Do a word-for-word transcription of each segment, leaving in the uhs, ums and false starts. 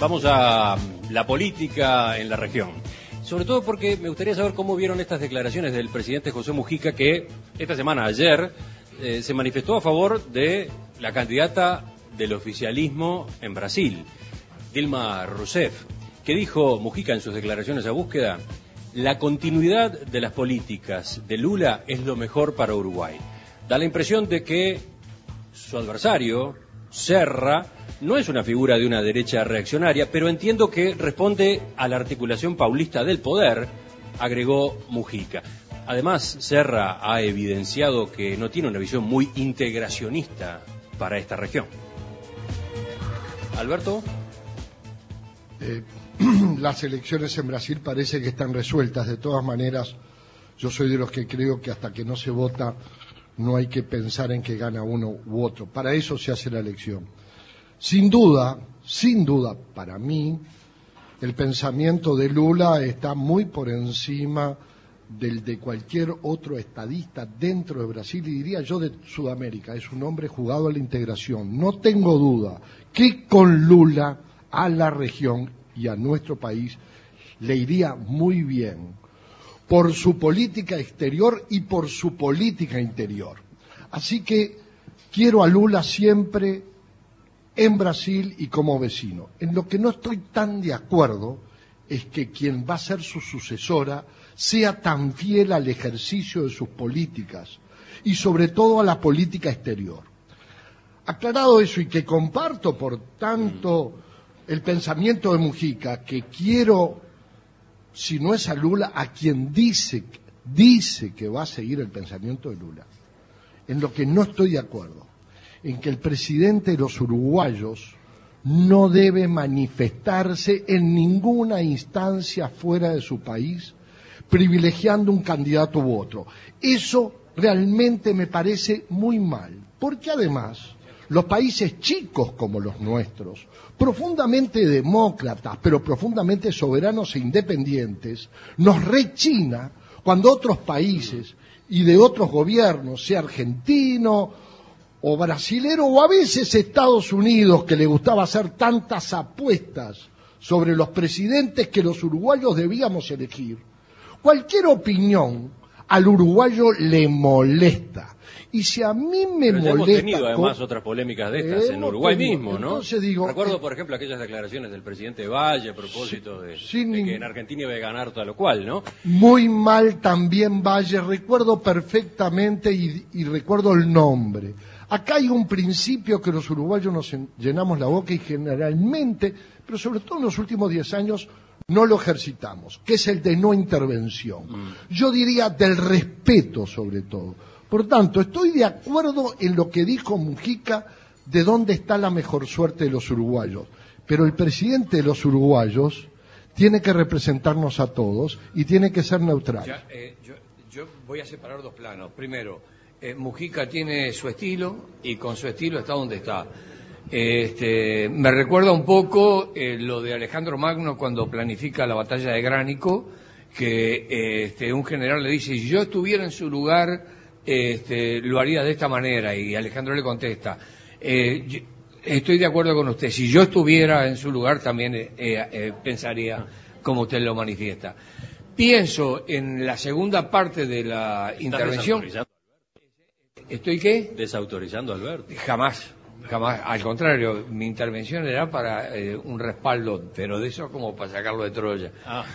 Vamos a la política en la región. Sobre todo porque me gustaría saber cómo vieron estas declaraciones del presidente José Mujica, que esta semana, ayer, eh, se manifestó a favor de la candidata del oficialismo en Brasil, Dilma Rousseff. ¿Qué dijo Mujica en sus declaraciones a Búsqueda? La continuidad de las políticas de Lula es lo mejor para Uruguay. Da la impresión de que su adversario, Serra, no es una figura de una derecha reaccionaria, pero entiendo que responde a la articulación paulista del poder, agregó Mujica. Además, Serra ha evidenciado que no tiene una visión muy integracionista para esta región. Alberto. Eh, las elecciones en Brasil parece que están resueltas. De todas maneras, yo soy de los que creo que hasta que no se vota no hay que pensar en que gana uno u otro. Para eso se hace la elección. Sin duda, sin duda, para mí, el pensamiento de Lula está muy por encima del de cualquier otro estadista dentro de Brasil, y diría yo de Sudamérica. Es un hombre jugado a la integración. No tengo duda que con Lula a la región y a nuestro país le iría muy bien por su política exterior y por su política interior. Así que quiero a Lula siempre en Brasil y como vecino. En lo que no estoy tan de acuerdo es que quien va a ser su sucesora sea tan fiel al ejercicio de sus políticas y sobre todo a la política exterior. Aclarado eso, y que comparto por tanto el pensamiento de Mujica, que quiero, si no es a Lula, a quien dice, dice que va a seguir el pensamiento de Lula. En lo que no estoy de acuerdo, en que el presidente de los uruguayos no debe manifestarse en ninguna instancia fuera de su país, privilegiando un candidato u otro. Eso realmente me parece muy mal, porque además los países chicos como los nuestros, profundamente demócratas, pero profundamente soberanos e independientes, nos rechina cuando otros países y de otros gobiernos, sea argentino o brasilero, o a veces Estados Unidos, que le gustaba hacer tantas apuestas sobre los presidentes que los uruguayos debíamos elegir, cualquier opinión al uruguayo le molesta. Y si a mí me Pero ya molesta... hemos tenido además con... otras polémicas de estas eh, en Uruguay tenido, mismo, ¿no? Entonces digo... Recuerdo, eh, por ejemplo, aquellas declaraciones del presidente Valle a propósito de, sin, de que en Argentina iba a ganar tal o cual, ¿no? Muy mal también Valle, recuerdo perfectamente y, y recuerdo el nombre. Acá hay un principio que los uruguayos nos llenamos la boca y generalmente, pero sobre todo en los últimos diez años, no lo ejercitamos, que es el de no intervención. Mm. Yo diría del respeto sobre todo. Por tanto, estoy de acuerdo en lo que dijo Mujica de dónde está la mejor suerte de los uruguayos. Pero el presidente de los uruguayos tiene que representarnos a todos y tiene que ser neutral. Ya, eh, yo, yo voy a separar dos planos. Primero, eh, Mujica tiene su estilo y con su estilo está donde está. Este, me recuerda un poco eh, lo de Alejandro Magno cuando planifica la batalla de Gránico, que eh, este, un general le dice, si yo estuviera en su lugar, este, lo haría de esta manera, y Alejandro le contesta, eh, yo, estoy de acuerdo con usted, si yo estuviera en su lugar también eh, eh, pensaría como usted lo manifiesta. Pienso en la segunda parte de la intervención. ¿Estoy qué? Desautorizando a Alberto. Jamás. Jamás, al contrario, mi intervención era para eh, un respaldo, pero de eso como para sacarlo de Troya. Ah.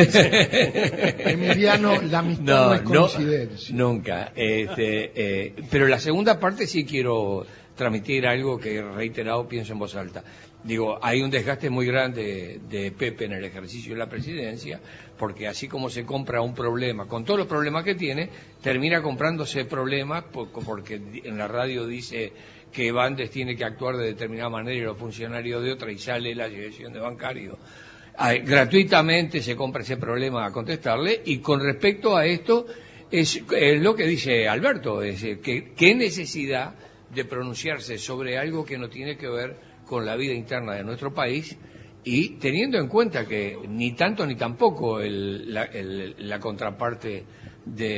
Emiliano, la amistad no, no es coincidencia. No, nunca. Este, eh, pero la segunda parte sí quiero transmitir algo que reiterado pienso en voz alta. Digo, hay un desgaste muy grande de, de Pepe en el ejercicio de la presidencia, porque así como se compra un problema, con todos los problemas que tiene, termina comprándose problemas porque en la radio dice que Bandes tiene que actuar de determinada manera y los funcionarios de otra, y sale la dirección de bancario. Ay, gratuitamente se compra ese problema a contestarle, y con respecto a esto, es, es lo que dice Alberto, es que qué necesidad de pronunciarse sobre algo que no tiene que ver con la vida interna de nuestro país, y teniendo en cuenta que ni tanto ni tampoco el, la, el, la contraparte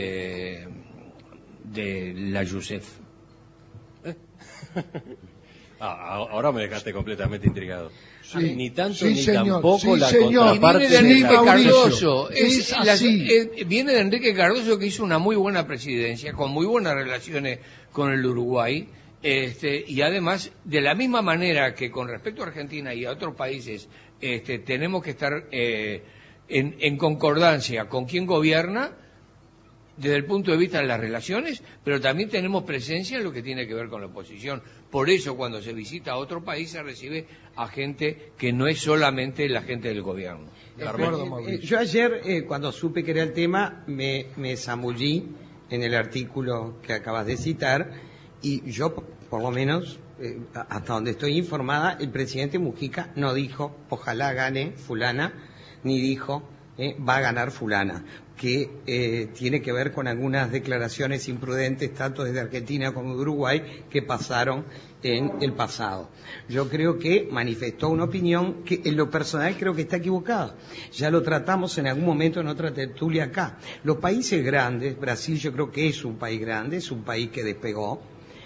de, de la Rousseff. Ah, ahora me dejaste completamente intrigado. Sí, ni tanto sí, ni señor, tampoco sí, la señor. contraparte. Y viene de Sí, Enrique Mauricio, Cardoso. es Es la- así. eh, viene de Enrique Cardoso, que hizo una muy buena presidencia, con muy buenas relaciones con el Uruguay. Este, y además, de la misma manera que con respecto a Argentina y a otros países, este, tenemos que estar eh, en, en concordancia con quien gobierna, desde el punto de vista de las relaciones, pero también tenemos presencia en lo que tiene que ver con la oposición. Por eso, cuando se visita a otro país, se recibe a gente que no es solamente la gente del gobierno. De acuerdo, Eh, Mauricio. eh, Yo ayer, eh, cuando supe que era el tema, me, me zambullí en el artículo que acabas de citar, y yo, por lo menos, eh, hasta donde estoy informada, el presidente Mujica no dijo, ojalá gane fulana, ni dijo, eh, va a ganar fulana, que eh, tiene que ver con algunas declaraciones imprudentes, tanto desde Argentina como de Uruguay, que pasaron en el pasado. Yo creo que manifestó una opinión que en lo personal creo que está equivocada. Ya lo tratamos en algún momento en otra tertulia acá. Los países grandes, Brasil yo creo que es un país grande, es un país que despegó,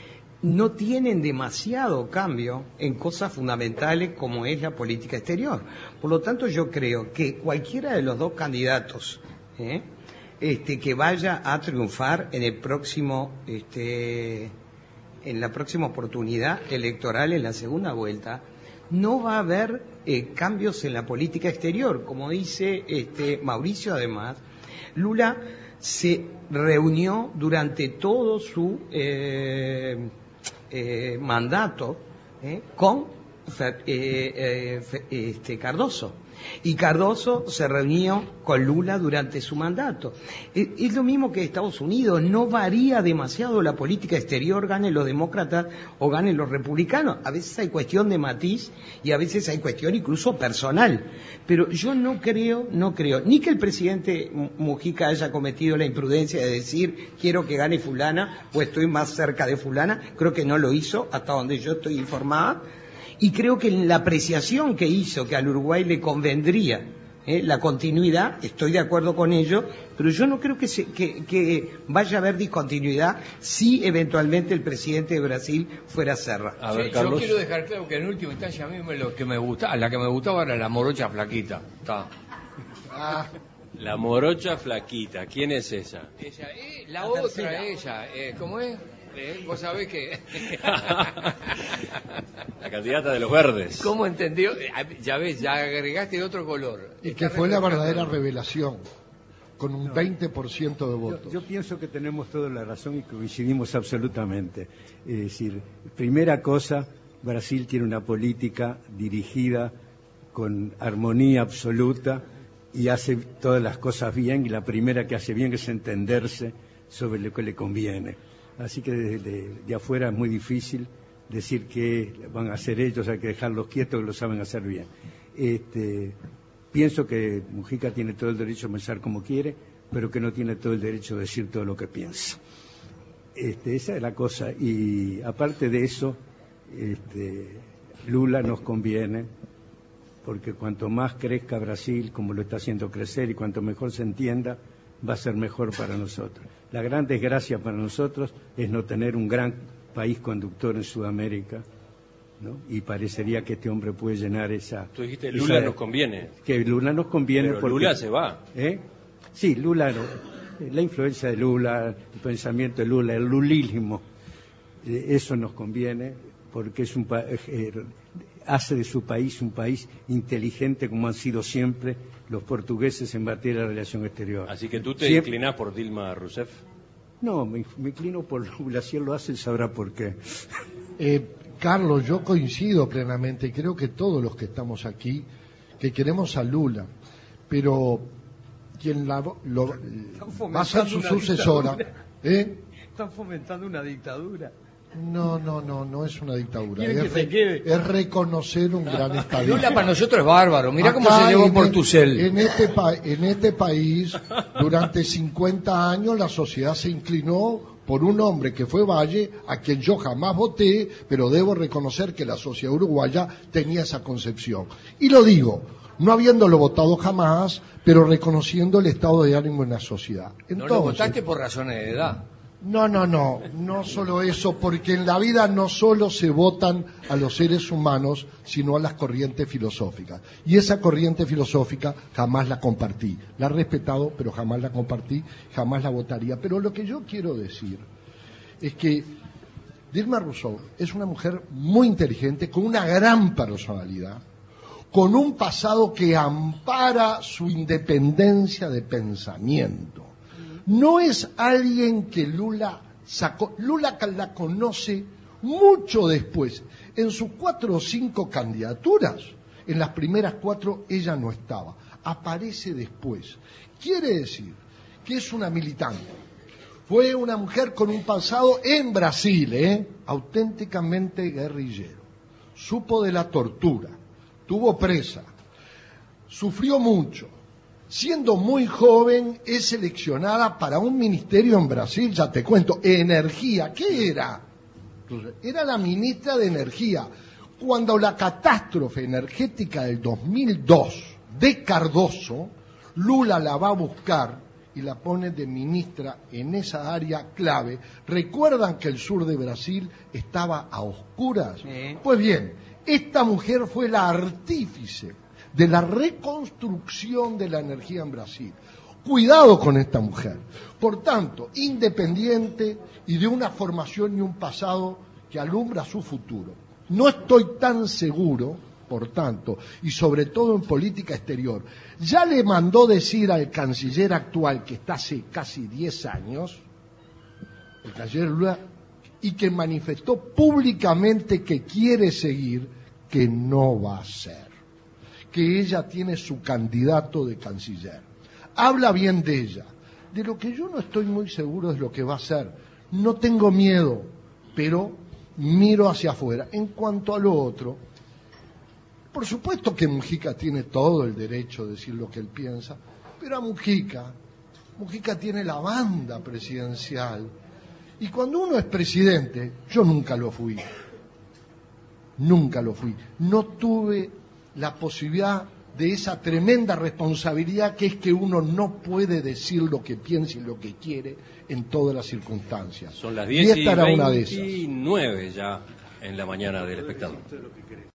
no tienen demasiado cambio en cosas fundamentales como es la política exterior. Por lo tanto, yo creo que cualquiera de los dos candidatos ¿eh? este, que vaya a triunfar en el próximo, este, en la próxima oportunidad electoral, en la segunda vuelta, no va a haber eh, cambios en la política exterior. Como dice este, Mauricio, además, Lula se reunió durante todo su eh, eh, mandato eh, con eh, eh, este, Cardoso. Y Cardoso se reunió con Lula durante su mandato. Es lo mismo que Estados Unidos, no varía demasiado la política exterior, ganen los demócratas o ganen los republicanos. A veces hay cuestión de matiz y a veces hay cuestión incluso personal. Pero yo no creo, no creo, ni que el presidente Mujica haya cometido la imprudencia de decir quiero que gane fulana o estoy más cerca de fulana, creo que no lo hizo, hasta donde yo estoy informada. Y creo que en la apreciación que hizo, que al Uruguay le convendría eh, la continuidad, estoy de acuerdo con ello, pero yo no creo que, se, que, que vaya a haber discontinuidad si eventualmente el presidente de Brasil fuera Serra. A ver, Sí, Carlos. yo quiero dejar claro que en última instancia a mí me, lo que me gustaba, la que me gustaba era la morocha flaquita. Está. Ah, La morocha flaquita, ¿quién es esa? Ella, eh, la, la otra, tercera. ella, eh, ¿cómo es? Eh, Vos sabés que... La candidata de los verdes. ¿Cómo entendió? Ya ves, ya agregaste otro color. y que fue la verdadera revelación, con un veinte por ciento de votos. Yo, yo pienso que tenemos toda la razón y coincidimos absolutamente. Es decir, primera cosa, Brasil tiene una política dirigida con armonía absoluta y hace todas las cosas bien, y la primera que hace bien es entenderse sobre lo que le conviene. Así que desde de, de afuera es muy difícil decir que van a hacer ellos, hay que dejarlos quietos, que lo saben hacer bien. Este, pienso que Mujica tiene todo el derecho a pensar como quiere, pero que no tiene todo el derecho a decir todo lo que piensa. Este, esa es la cosa. Y aparte de eso, este, Lula nos conviene, porque cuanto más crezca Brasil, como lo está haciendo crecer, y cuanto mejor se entienda, va a ser mejor para nosotros. La gran desgracia para nosotros es no tener un gran país conductor en Sudamérica, ¿no? Y parecería que este hombre puede llenar esa... Tú dijiste Lula esa, nos conviene. Que Lula nos conviene. Pero porque, Lula se va. ¿eh? Sí, Lula, la influencia de Lula, el pensamiento de Lula, el lulismo, eh, eso nos conviene, porque es un eh, hace de su país un país inteligente, como han sido siempre los portugueses en materia de relación exterior. Así que tú te Siempre... inclinás por Dilma Rousseff. No, me, me inclino por Lula. Si él lo hace, él sabrá por qué. Eh, Carlos, yo coincido plenamente, creo que todos los que estamos aquí, que queremos a Lula, pero quien la, lo, va a ser su sucesora... ¿eh? Están fomentando una dictadura. No, no, no, no es una dictadura. ¿Quiere que Es, se quede? es reconocer un gran estadista. Lula para nosotros es bárbaro. Mirá cómo Acá se llevó en por el- Tucel. En este, pa- en este país, durante cincuenta años, la sociedad se inclinó por un hombre que fue Valle, a quien yo jamás voté, pero debo reconocer que la sociedad uruguaya tenía esa concepción. Y lo digo, no habiéndolo votado jamás, pero reconociendo el estado de ánimo en la sociedad. No lo Entonces, votaste por razones de edad. No, no, no, no solo eso, porque en la vida no solo se votan a los seres humanos, sino a las corrientes filosóficas. Y esa corriente filosófica jamás la compartí. La he respetado, pero jamás la compartí, jamás la votaría. Pero lo que yo quiero decir es que Dilma Rousseff es una mujer muy inteligente, con una gran personalidad, con un pasado que ampara su independencia de pensamiento. No es alguien que Lula sacó, Lula la conoce mucho después. En sus cuatro o cinco candidaturas, en las primeras cuatro ella no estaba, aparece después. Quiere decir que es una militante. Fue una mujer con un pasado en Brasil, ¿eh? auténticamente guerrillero. Supo de la tortura, tuvo presa, sufrió mucho. Siendo muy joven, es seleccionada para un ministerio en Brasil, ya te cuento, energía. ¿Qué era? Era la ministra de Energía. Cuando la catástrofe energética del dos mil dos de Cardoso, Lula la va a buscar y la pone de ministra en esa área clave. ¿Recuerdan que el sur de Brasil estaba a oscuras? Sí. Pues bien, esta mujer fue la artífice de la reconstrucción de la energía en Brasil. Cuidado con esta mujer. Por tanto, independiente y de una formación y un pasado que alumbra su futuro. No estoy tan seguro, por tanto, y sobre todo en política exterior. Ya le mandó decir al canciller actual, que está hace casi diez años, el canciller Lula, y que manifestó públicamente que quiere seguir, que no va a ser. Que ella tiene su candidato de canciller. Habla bien de ella. De lo que yo no estoy muy seguro es lo que va a hacer. No tengo miedo, pero miro hacia afuera. En cuanto a lo otro, por supuesto que Mujica tiene todo el derecho de decir lo que él piensa, pero a Mujica, Mujica tiene la banda presidencial. Y cuando uno es presidente, yo nunca lo fui. Nunca lo fui. No tuve la posibilidad de esa tremenda responsabilidad que es que uno no puede decir lo que piensa y lo que quiere en todas las circunstancias. Son las diez y veintinueve ya en la mañana del Espectador.